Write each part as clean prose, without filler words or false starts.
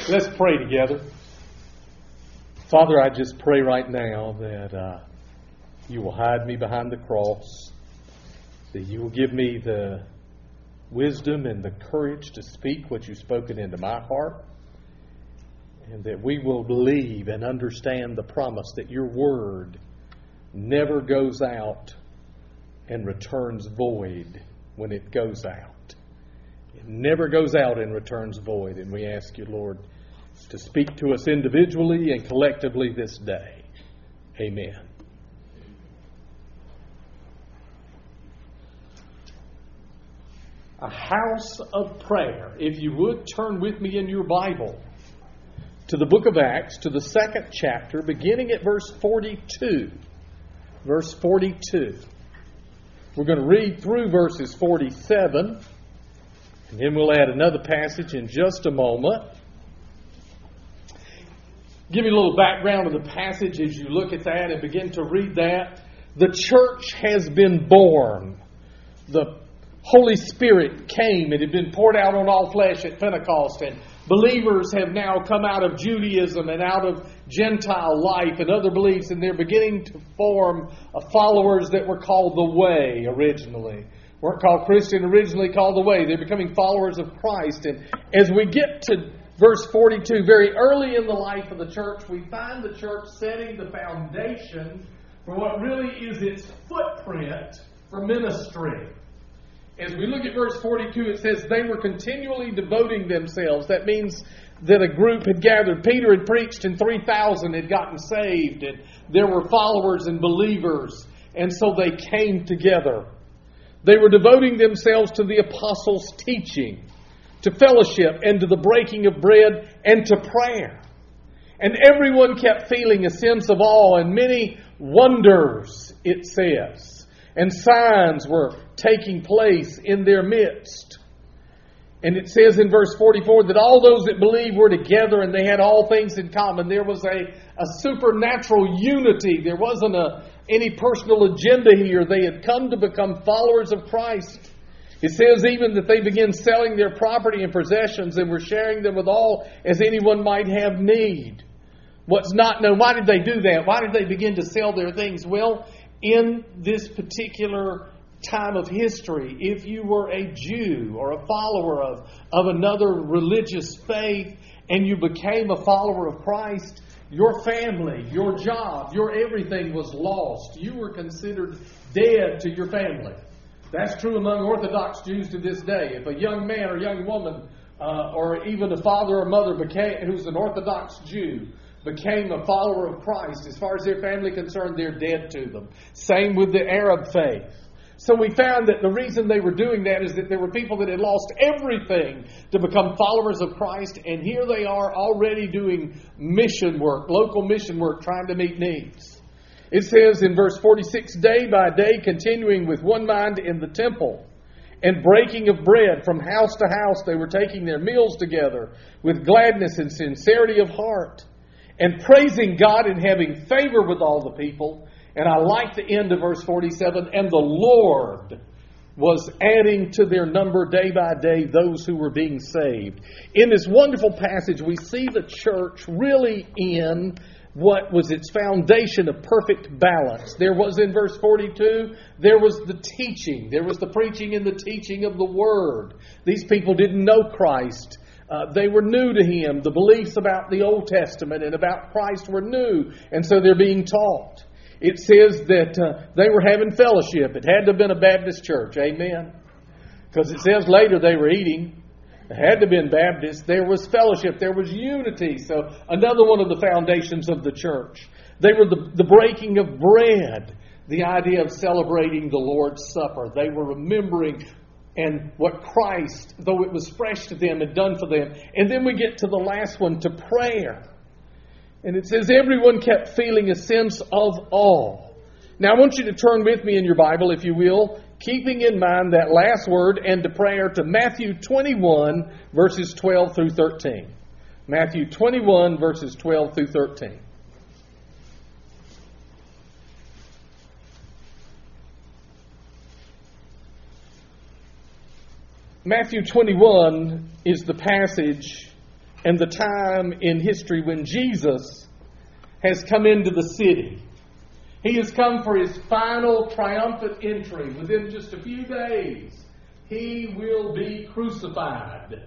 Let's pray together. Father, I just pray right now that you will hide me behind the cross, that you will give me the wisdom and the courage to speak what you've spoken into my heart, and that we will believe and understand the promise that your word never goes out and returns void when it goes out. It never goes out and returns void. And we ask you, Lord, to speak to us individually and collectively this day. Amen. A house of prayer. If you would, turn with me in your Bible to the book of Acts, to the 2nd chapter, beginning at verse 42. Verse 42. We're going to read through verses 47, and then we'll add another passage in just a moment. Give you a little background of the passage as you look at that and begin to read that. The church has been born. The Holy Spirit came. It had been poured out on all flesh at Pentecost, and believers have now come out of Judaism and out of Gentile life and other beliefs, and they're beginning to form followers that were called the Way originally. Weren't called Christian, originally called the Way. They're becoming followers of Christ. And as we get to verse 42, very early in the life of the church, we find the church setting the foundation for what really is its footprint for ministry. As we look at verse 42, it says, they were continually devoting themselves. That means that a group had gathered. Peter had preached and 3,000 had gotten saved. And there were followers and believers. And so they came together. They were devoting themselves to the apostles' teaching, to fellowship, and to the breaking of bread, and to prayer. And everyone kept feeling a sense of awe, and many wonders, it says, and signs were taking place in their midst. And it says in verse 44 that all those that believed were together and they had all things in common. There was a supernatural unity. There wasn't any personal agenda here. They had come to become followers of Christ. It says even that they began selling their property and possessions and were sharing them with all as anyone might have need. What's not known, why did they do that? Why did they begin to sell their things? Well, in this particular time of history, if you were a Jew or a follower of another religious faith and you became a follower of Christ, your family, your job, your everything was lost. You were considered dead to your family. That's true among Orthodox Jews to this day. If a young man or young woman or even a father or mother who's an Orthodox Jew became a follower of Christ, as far as their family concerned, they're dead to them. Same with the Arab faith. So we found that the reason they were doing that is that there were people that had lost everything to become followers of Christ, and here they are already doing mission work, local mission work, trying to meet needs. It says in verse 46, day by day continuing with one mind in the temple and breaking of bread from house to house, they were taking their meals together with gladness and sincerity of heart and praising God and having favor with all the people. And I like the end of verse 47, and the Lord was adding to their number day by day those who were being saved. In this wonderful passage, we see the church really in what was its foundation of perfect balance. There was in verse 42, there was the teaching. There was the preaching and the teaching of the Word. These people didn't know Christ. They were new to Him. The beliefs about the Old Testament and about Christ were new, and so they're being taught. It says that they were having fellowship. It had to have been a Baptist church. Amen. Because it says later they were eating. It had to have been Baptist. There was fellowship. There was unity. So another one of the foundations of the church. They were the breaking of bread. The idea of celebrating the Lord's Supper. They were remembering and what Christ, though it was fresh to them, had done for them. And then we get to the last one, to prayer. And it says everyone kept feeling a sense of awe. Now I want you to turn with me in your Bible, if you will, keeping in mind that last word, and to prayer, to Matthew 21, verses 12 through 13. Matthew 21, verses 12 through 13. Matthew 21 is the passage and the time in history when Jesus has come into the city. He has come for His final triumphant entry. Within just a few days, He will be crucified.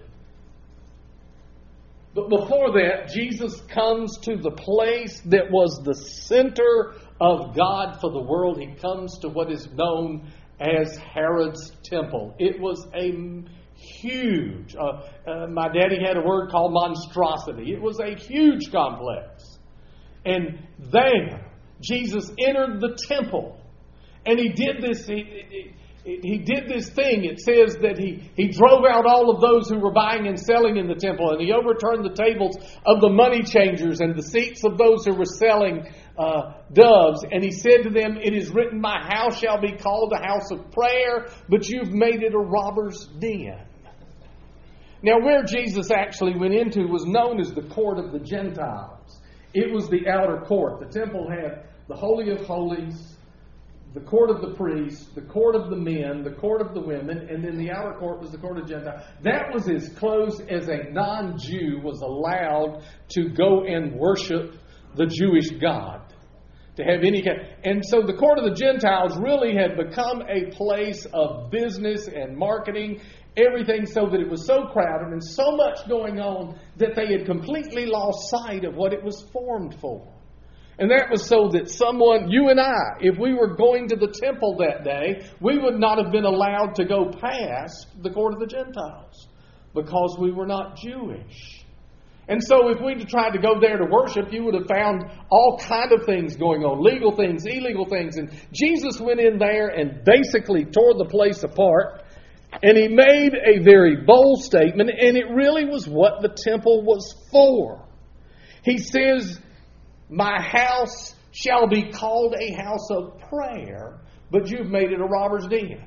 But before that, Jesus comes to the place that was the center of God for the world. He comes to what is known as Herod's temple. It was a huge, my daddy had a word called monstrosity. It was a huge complex. And there, Jesus entered the temple. And He did this, he did this thing. It says that he drove out all of those who were buying and selling in the temple. And He overturned the tables of the money changers and the seats of those who were selling doves. And He said to them, "It is written, my house shall be called a house of prayer, but you've made it a robber's den." Now, where Jesus actually went into was known as the court of the Gentiles. It was the outer court. The temple had the Holy of Holies, the court of the priests, the court of the men, the court of the women, and then the outer court was the court of Gentiles. That was as close as a non-Jew was allowed to go and worship the Jewish God. To have any kind. And so the court of the Gentiles really had become a place of business and marketing, everything, so that it was so crowded and so much going on that they had completely lost sight of what it was formed for. And that was so that someone, you and I, if we were going to the temple that day, we would not have been allowed to go past the court of the Gentiles because we were not Jewish. And so if we'd tried to go there to worship, you would have found all kind of things going on, legal things, illegal things. And Jesus went in there and basically tore the place apart. And He made a very bold statement, and it really was what the temple was for. He says, "My house shall be called a house of prayer, but you've made it a robber's den."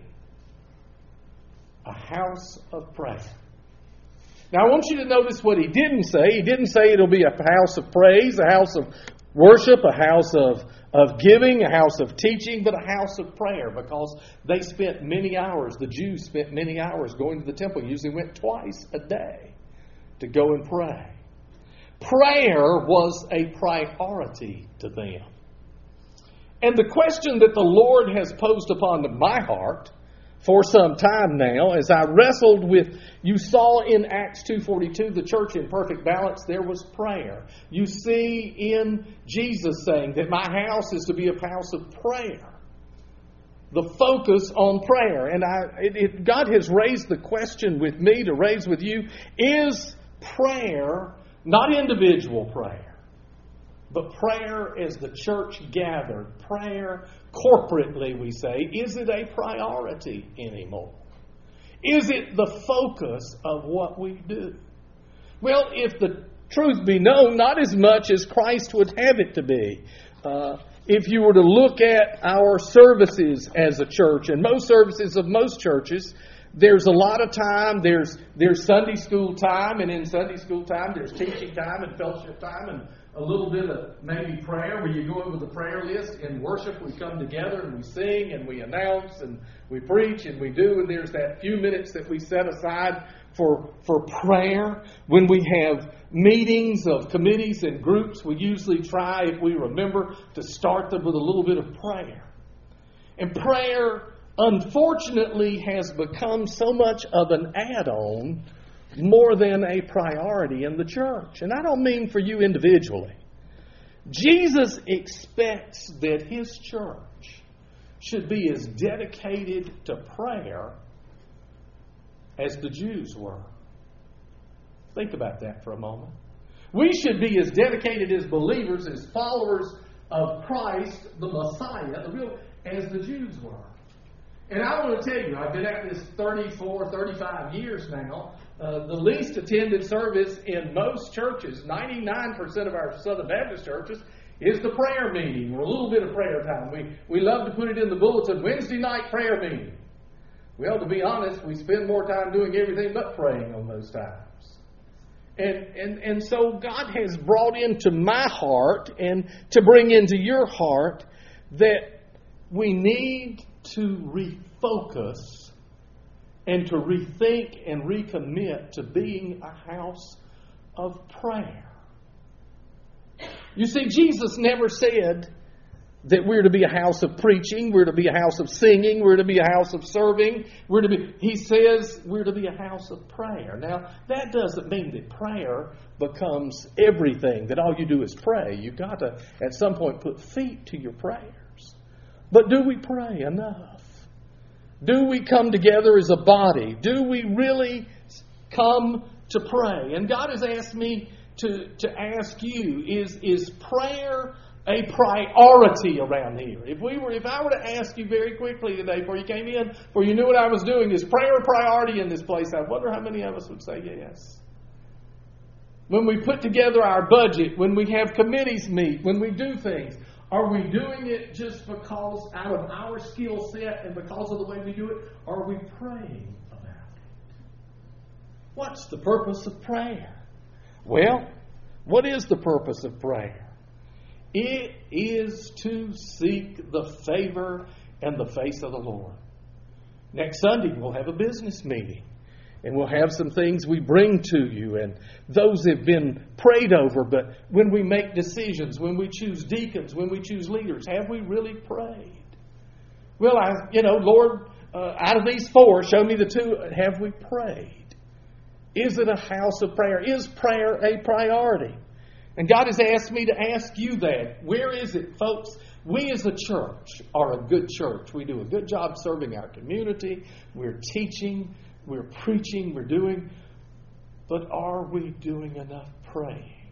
A house of prayer. Now, I want you to notice what He didn't say. He didn't say it'll be a house of praise, a house of worship, a house of giving, a house of teaching, but a house of prayer, because they spent many hours, the Jews spent many hours going to the temple. Usually went twice a day to go and pray. Prayer was a priority to them. And the question that the Lord has posed upon my heart for some time now, as I wrestled with, you saw in Acts 2:42, the church in perfect balance, there was prayer. You see in Jesus saying that my house is to be a house of prayer. The focus on prayer. And God has raised the question with me to raise with you, is prayer, not individual prayer, but prayer as the church gathered, prayer corporately, we say, is it a priority anymore? Is it the focus of what we do? Well, if the truth be known, not as much as Christ would have it to be. If you were to look at our services as a church, and most services of most churches, there's a lot of time. There's Sunday school time, and in Sunday school time, there's teaching time and fellowship time, and a little bit of maybe prayer, where you go over the prayer list. In worship, we come together and we sing and we announce and we preach and we do. And there's that few minutes that we set aside for prayer. When we have meetings of committees and groups, we usually try, if we remember, to start them with a little bit of prayer. And prayer, unfortunately, has become so much of an add-on more than a priority in the church. And I don't mean for you individually. Jesus expects that His church should be as dedicated to prayer as the Jews were. Think about that for a moment. We should be as dedicated as believers, as followers of Christ, the Messiah, as the Jews were. And I want to tell you, I've been at this 34, 35 years now. The least attended service in most churches, 99% of our Southern Baptist churches, is the prayer meeting, or a little bit of prayer time. We love to put it in the bulletin, Wednesday night prayer meeting. Well, to be honest, we spend more time doing everything but praying on those times. And so God has brought into my heart and to bring into your heart that we need to refocus and to rethink and recommit to being a house of prayer. You see, Jesus never said that we're to be a house of preaching, we're to be a house of singing, we're to be a house of serving. He says we're to be a house of prayer. Now, that doesn't mean that prayer becomes everything, that all you do is pray. You've got to, at some point, put feet to your prayers. But do we pray enough? Do we come together as a body? Do we really come to pray? And God has asked me to ask you, is prayer a priority around here? If I were to ask you very quickly today, before you came in, before you knew what I was doing, is prayer a priority in this place? I wonder how many of us would say yes. When we put together our budget, when we have committees meet, when we do things, are we doing it just because out of our skill set and because of the way we do it? Or are we praying about it? What's the purpose of prayer? Well, what is the purpose of prayer? It is to seek the favor and the face of the Lord. Next Sunday, we'll have a business meeting. And we'll have some things we bring to you. And those have been prayed over. But when we make decisions, when we choose deacons, when we choose leaders, have we really prayed? Well, Lord, out of these four, show me the two. Have we prayed? Is it a house of prayer? Is prayer a priority? And God has asked me to ask you that. Where is it, folks? We as a church are a good church. We do a good job serving our community. We're teaching. We're preaching, we're doing, but are we doing enough praying?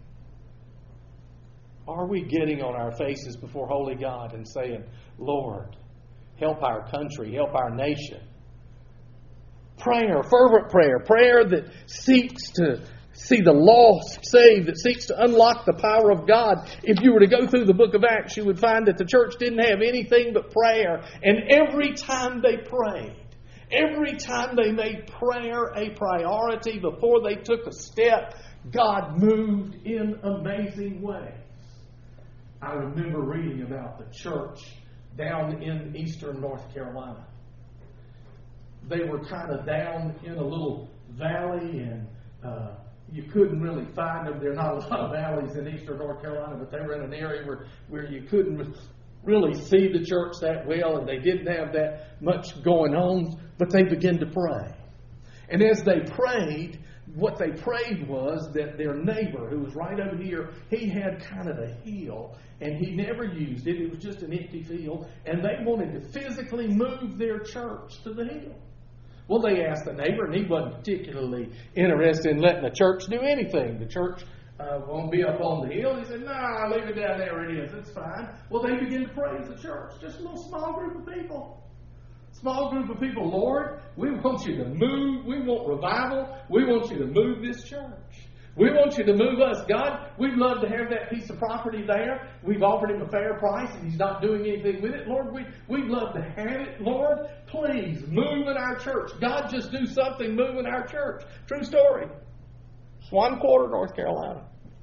Are we getting on our faces before Holy God and saying, Lord, help our country, help our nation? Prayer, fervent prayer, prayer that seeks to see the lost saved, that seeks to unlock the power of God. If you were to go through the book of Acts, you would find that the church didn't have anything but prayer. And every time they prayed, every time they made prayer a priority before they took a step, God moved in amazing ways. I remember reading about the church down in eastern North Carolina. They were kind of down in a little valley, and you couldn't really find them. There are not a lot of valleys in eastern North Carolina, but they were in an area where you couldn't really see the church that well, and they didn't have that much going on, but they began to pray. And as they prayed, what they prayed was that their neighbor, who was right over here, he had kind of a hill, and he never used it. It was just an empty field, and they wanted to physically move their church to the hill. Well, they asked the neighbor, and he wasn't particularly interested in letting the church do anything. The church won't be up on the hill. He said, nah, leave it down there where it is. It's fine. Well, they began to praise the church. Just a little small group of people. Small group of people. Lord, we want you to move. We want revival. We want you to move this church. We want you to move us. God, we'd love to have that piece of property there. We've offered him a fair price, and he's not doing anything with it. Lord, we'd love to have it. Lord, please move in our church. God, just do something, move in our church. True story. Swan Quarter, North Carolina.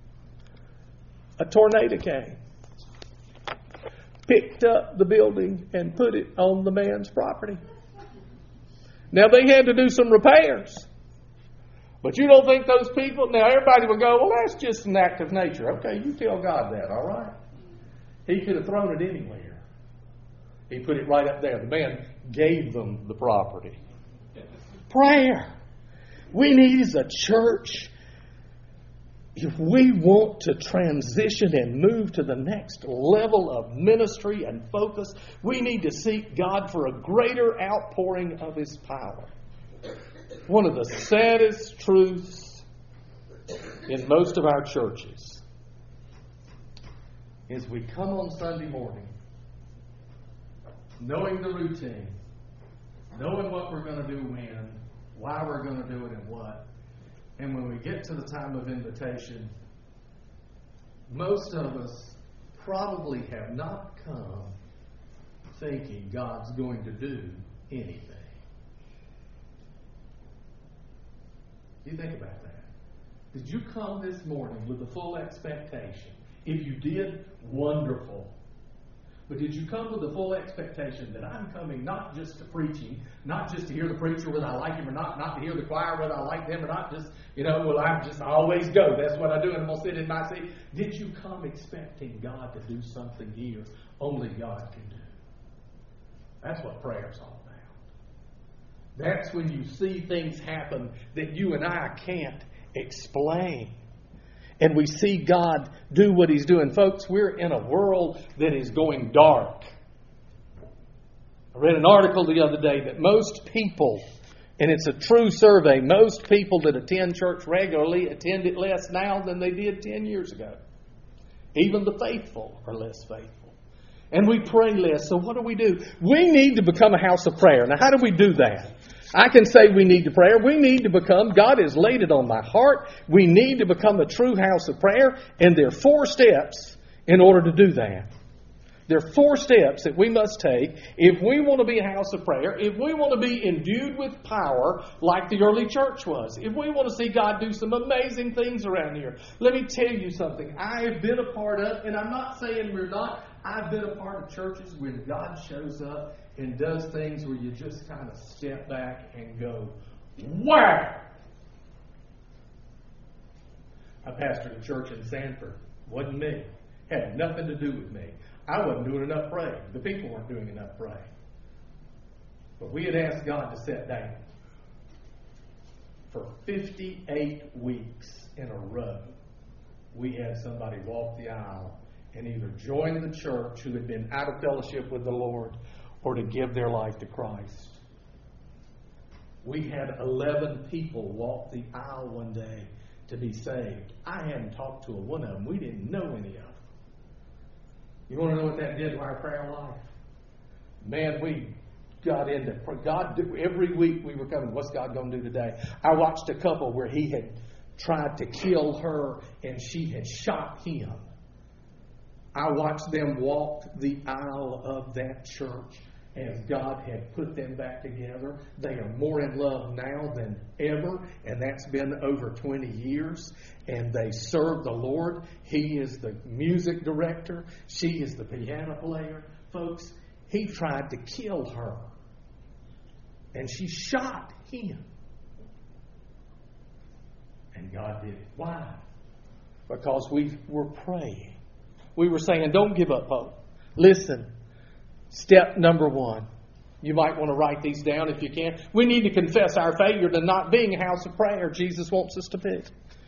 A tornado came, picked up the building, and put it on the man's property. Now, they had to do some repairs. But you don't think those people... Now, everybody will go, well, that's just an act of nature. Okay, you tell God that, all right? He could have thrown it anywhere. He put it right up there. The man gave them the property. Prayer. We need as a church, if we want to transition and move to the next level of ministry and focus, we need to seek God for a greater outpouring of his power. One of the saddest truths in most of our churches is we come on Sunday morning knowing the routine, knowing what we're going to do when, why we're going to do it and what. And when we get to the time of invitation, most of us probably have not come thinking God's going to do anything. You think about that. Did you come this morning with a full expectation? If you did, wonderful. But did you come with the full expectation that I'm coming not just to preaching, not just to hear the preacher whether I like him or not to hear the choir whether I like them or not, just, I always go. That's what I do, and I'm going to sit in my seat. Did you come expecting God to do something here only God can do? That's what prayer's all about. That's when you see things happen that you and I can't explain. And we see God do what He's doing. Folks, we're in a world that is going dark. I read an article the other day that most people, and it's a true survey, most people that attend church regularly attend it less now than they did 10 years ago. Even the faithful are less faithful. And we pray less. So what do? We need to become a house of prayer. Now, how do we do that? I can say we need to pray. We need to become, God has laid it on my heart, we need to become a true house of prayer. And there are 4 steps in order to do that. There are 4 steps that we must take if we want to be a house of prayer, if we want to be endued with power like the early church was, if we want to see God do some amazing things around here. Let me tell you something I have been a part of, and I'm not saying we're not, I've been a part of churches where God shows up and does things where you just kind of step back and go, wow! I pastored a church in Sanford. Wasn't me. Had nothing to do with me. I wasn't doing enough praying. The people weren't doing enough praying. But we had asked God to sit down. For 58 weeks in a row, we had somebody walk the aisle and either join the church who had been out of fellowship with the Lord or to give their life to Christ. We had 11 people walk the aisle one day to be saved. I hadn't talked to one of them. We didn't know any of them. You want to know what that did to our prayer life? Man, we got into God. Every week we were coming, what's God going to do today? I watched a couple where he had tried to kill her and she had shot him. I watched them walk the aisle of that church as God had put them back together. They are more in love now than ever, and that's been over 20 years. And they serve the Lord. He is the music director. She is the piano player. Folks, he tried to kill her, and she shot him. And God did it. Why? Because we were praying. We were saying, don't give up hope. Listen. Step number 1. You might want to write these down if you can. We need to confess our failure to not being a house of prayer Jesus wants us to be.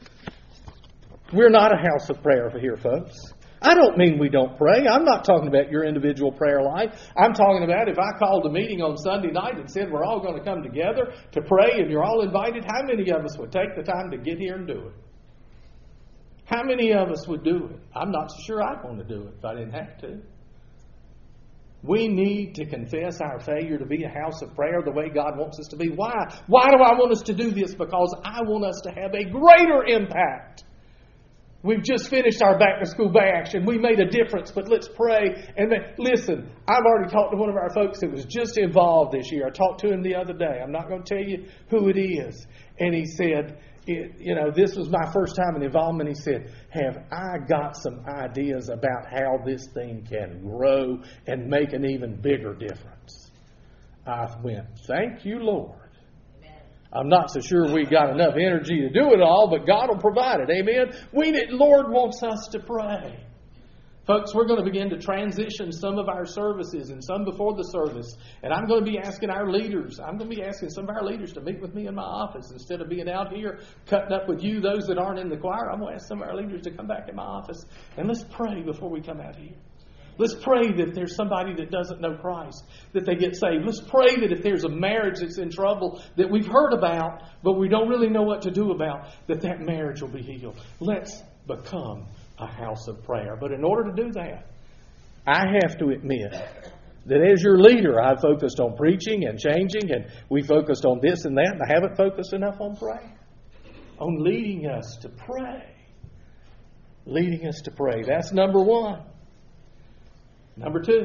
We're not a house of prayer here, folks. I don't mean we don't pray. I'm not talking about your individual prayer life. I'm talking about if I called a meeting on Sunday night and said we're all going to come together to pray and you're all invited, how many of us would take the time to get here and do it? How many of us would do it? I'm not so sure I'd want to do it if I didn't have to. We need to confess our failure to be a house of prayer the way God wants us to be. Why? Why do I want us to do this? Because I want us to have a greater impact. We've just finished our back to school bash and we made a difference, but let's pray. And listen, I've already talked to one of our folks that was just involved this year. I talked to him the other day. I'm not going to tell you who it is. And he said, this was my first time in involvement. He said, have I got some ideas about how this thing can grow and make an even bigger difference? I went, thank you, Lord. Amen. I'm not so sure we got enough energy to do it all, but God will provide it. Amen. Lord wants us to pray. Folks, we're going to begin to transition some of our services and some before the service. And I'm going to be asking our leaders, I'm going to be asking some of our leaders to meet with me in my office. Instead of being out here cutting up with you, those that aren't in the choir, I'm going to ask some of our leaders to come back in my office. And let's pray before we come out here. Let's pray that if there's somebody that doesn't know Christ, that they get saved. Let's pray that if there's a marriage that's in trouble that we've heard about, but we don't really know what to do about, that marriage will be healed. Let's become a house of prayer. But in order to do that, I have to admit that as your leader, I've focused on preaching and changing, and we focused on this and that, and I haven't focused enough on prayer, on leading us to pray. Leading us to pray. That's number 1. Number 2,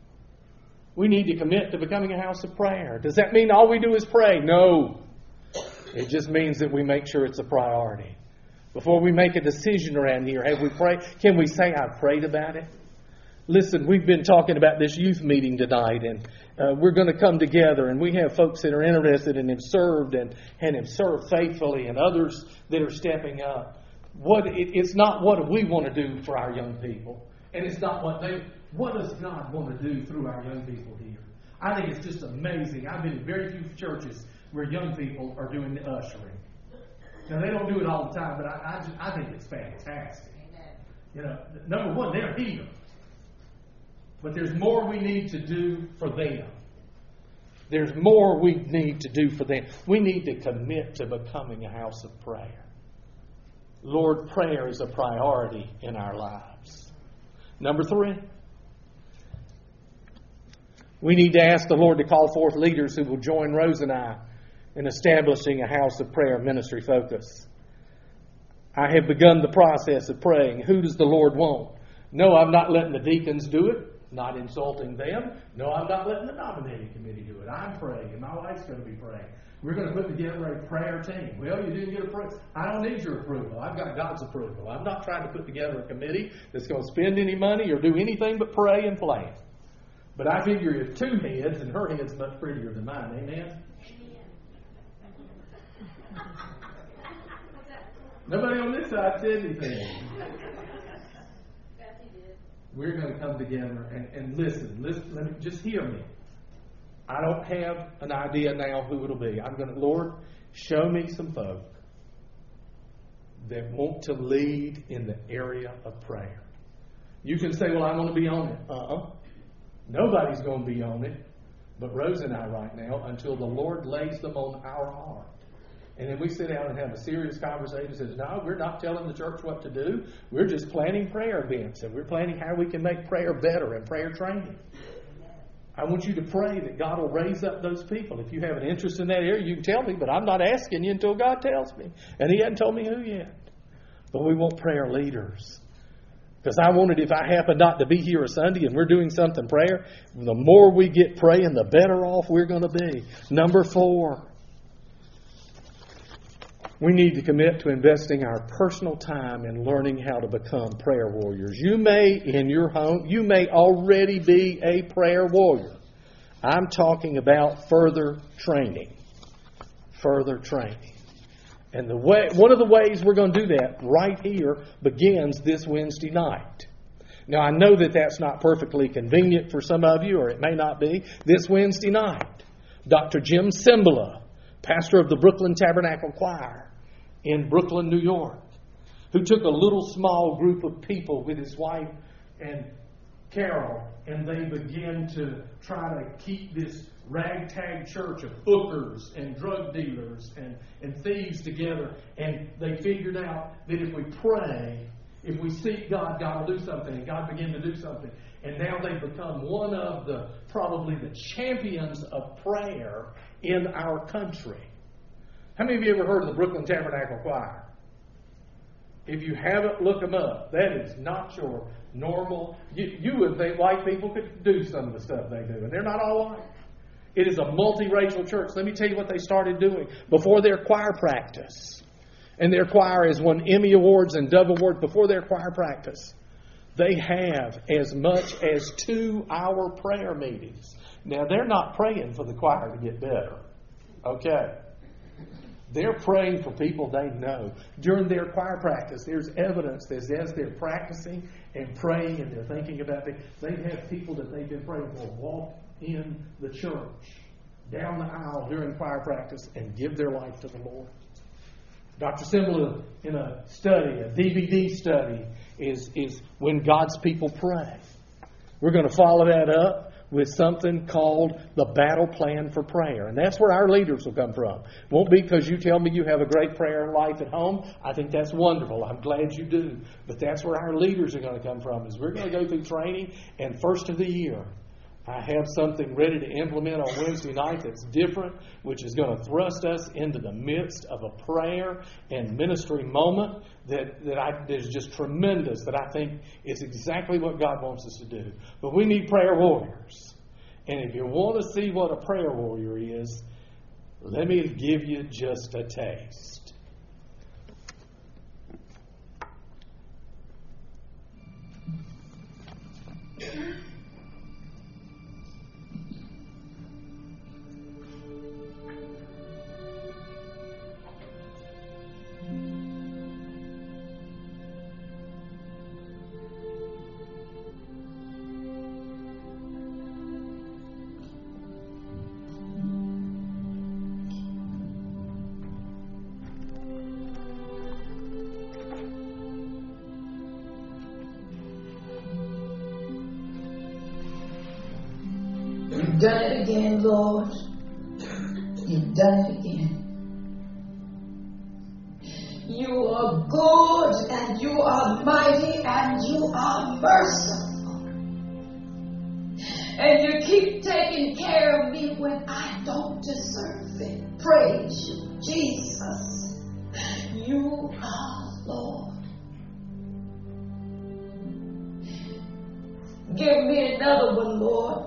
we need to commit to becoming a house of prayer. Does that mean all we do is pray? No. It just means that we make sure it's a priority. Before we make a decision around here, have we prayed? Can we say, I've prayed about it? Listen, we've been talking about this youth meeting tonight, and we're going to come together, and we have folks that are interested and have served and have served faithfully, and others that are stepping up. It's not what we want to do for our young people, and it's not what does God want to do through our young people here. I think it's just amazing. I've been in very few churches where young people are doing the ushering. Now, they don't do it all the time, but I think it's fantastic. Amen. Number one, they're here. But there's more we need to do for them. There's more we need to do for them. We need to commit to becoming a house of prayer. Lord, prayer is a priority in our lives. Number 3, we need to ask the Lord to call forth leaders who will join Rose and I in establishing a house of prayer ministry focus. I have begun the process of praying. Who does the Lord want? No, I'm not letting the deacons do it. Not insulting them. No, I'm not letting the nominating committee do it. I'm praying, and my wife's going to be praying. We're going to put together a prayer team. Well, you didn't get approval. I don't need your approval. I've got God's approval. I'm not trying to put together a committee that's going to spend any money or do anything but pray and plan. But I figure if 2 heads, and her head's much prettier than mine, amen? Nobody on this side said anything. We're going to come together and listen. Let me just hear me. I don't have an idea now who it'll be. I'm going to, Lord, show me some folk that want to lead in the area of prayer. You can say, well, I want to be on it. Nobody's going to be on it but Rose and I right now until the Lord lays them on our heart. And then we sit down and have a serious conversation and says, no, we're not telling the church what to do. We're just planning prayer events, and we're planning how we can make prayer better and prayer training. I want you to pray that God will raise up those people. If you have an interest in that area, you can tell me, but I'm not asking you until God tells me. And He hasn't told me who yet. But we want prayer leaders. Because I wanted, if I happen not to be here a Sunday and we're doing something prayer, the more we get praying, the better off we're going to be. Number 4. We need to commit to investing our personal time in learning how to become prayer warriors. You may, in your home, you may already be a prayer warrior. I'm talking about further training. Further training. And one of the ways we're going to do that right here begins this Wednesday night. Now, I know that that's not perfectly convenient for some of you, or it may not be. This Wednesday night, Dr. Jim Cymbala, pastor of the Brooklyn Tabernacle Choir in Brooklyn, New York, who took a little small group of people with his wife and Carol, and they began to try to keep this ragtag church of hookers and drug dealers and thieves together. And they figured out that if we pray, if we seek God, God will do something. And God began to do something. And now they've become one of probably the champions of prayer in our country. How many of you ever heard of the Brooklyn Tabernacle Choir? If you haven't, look them up. That is not your normal. You would think white people could do some of the stuff they do, and they're not all white. It is a multiracial church. Let me tell you what they started doing before their choir practice. And their choir has won Emmy Awards and Dove Awards before their choir practice. They have as much as 2-hour prayer meetings. Now, they're not praying for the choir to get better. Okay? They're praying for people they know. During their choir practice, there's evidence that as they're practicing and praying and they're thinking about things, they have people that they've been praying for walk in the church, down the aisle during choir practice, and give their life to the Lord. Dr. Cymbala, in a study, a DVD study, is When God's People Pray. We're going to follow that up with something called the Battle Plan for Prayer. And that's where our leaders will come from. It won't be because you tell me you have a great prayer life at home. I think that's wonderful. I'm glad you do. But that's where our leaders are going to come from, is we're going to go through training, and first of the year, I have something ready to implement on Wednesday night that's different, which is going to thrust us into the midst of a prayer and ministry moment that is just tremendous, that I think is exactly what God wants us to do. But we need prayer warriors. And if you want to see what a prayer warrior is, let me give you just a taste. done it again, Lord. You've done it again. You are good and you are mighty and you are merciful. And you keep taking care of me when I don't deserve it. Praise you, Jesus. You are Lord. Give me another one, Lord.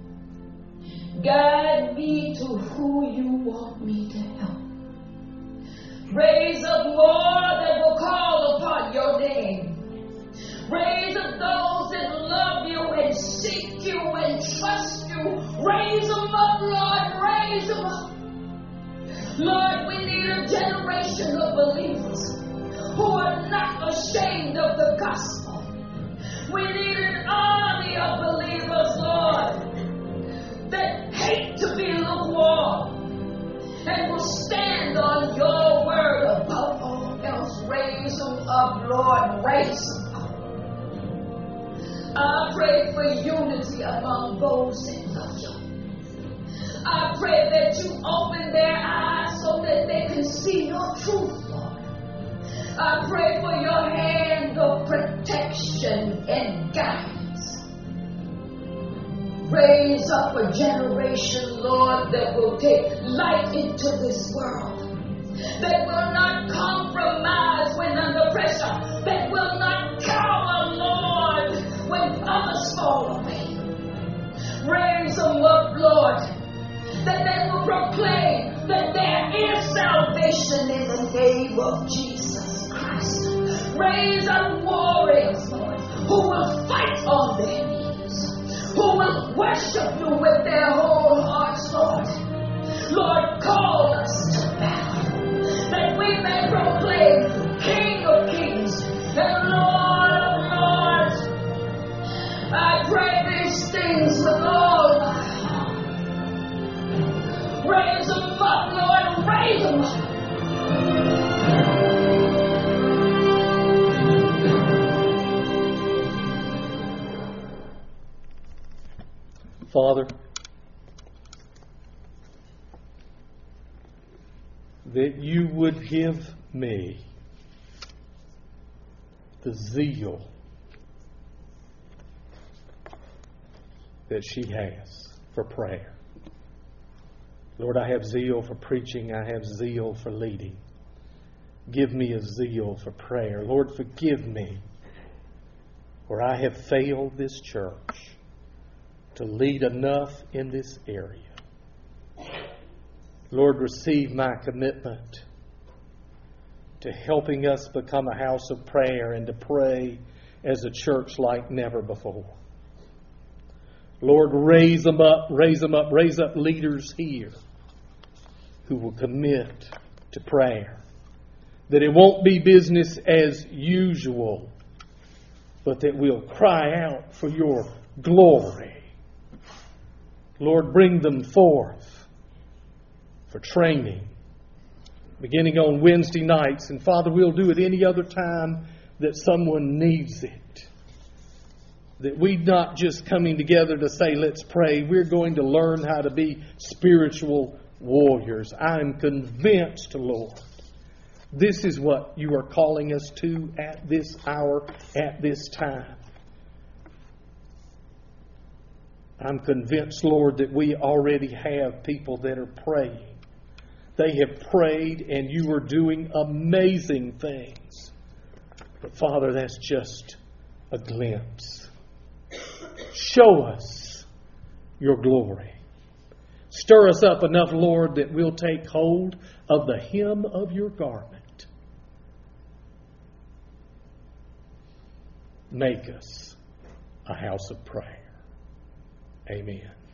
Guide me to who you want me to help. Raise up more that will call upon your name. Raise up those that love you and seek you and trust you. Raise them up, Lord. Raise them up. Lord, we need a generation of believers who are not ashamed of the gospel. We need an army of believers, Lord, that hate to be lukewarm and will stand on your word above all else. Raise them up, Lord. Raise them up. I pray for unity among those that love you. I pray that you open their eyes so that they can see your truth, Lord. I pray for your hand of protection and guidance. Raise up a generation, Lord, that will take light into this world, that will not compromise when under pressure, that will not cower, Lord, when others fall away. Raise them up, Lord, that they will proclaim that there is salvation in the name of Jesus Christ. Raise up warriors, Lord, who will fight on their knees, who will worship you with their whole hearts, Lord. Lord, call us to battle, that we may proclaim King of Kings and Lord of Lords. I pray these things with all my heart. Raise them up, Lord, raise them up. Father, that you would give me the zeal that she has for prayer. Lord, I have zeal for preaching. I have zeal for leading. Give me a zeal for prayer. Lord, forgive me where I have failed this church to lead enough in this area. Lord, receive my commitment to helping us become a house of prayer and to pray as a church like never before. Lord, raise them up, raise them up, raise up leaders here who will commit to prayer. That it won't be business as usual, but that we'll cry out for your glory. Lord, bring them forth for training, beginning on Wednesday nights. And Father, we'll do it any other time that someone needs it. That we're not just coming together to say, let's pray. We're going to learn how to be spiritual warriors. I am convinced, Lord, this is what you are calling us to at this hour, at this time. I'm convinced, Lord, that we already have people that are praying. They have prayed and you are doing amazing things. But Father, that's just a glimpse. Show us your glory. Stir us up enough, Lord, that we'll take hold of the hem of your garment. Make us a house of prayer. Amen.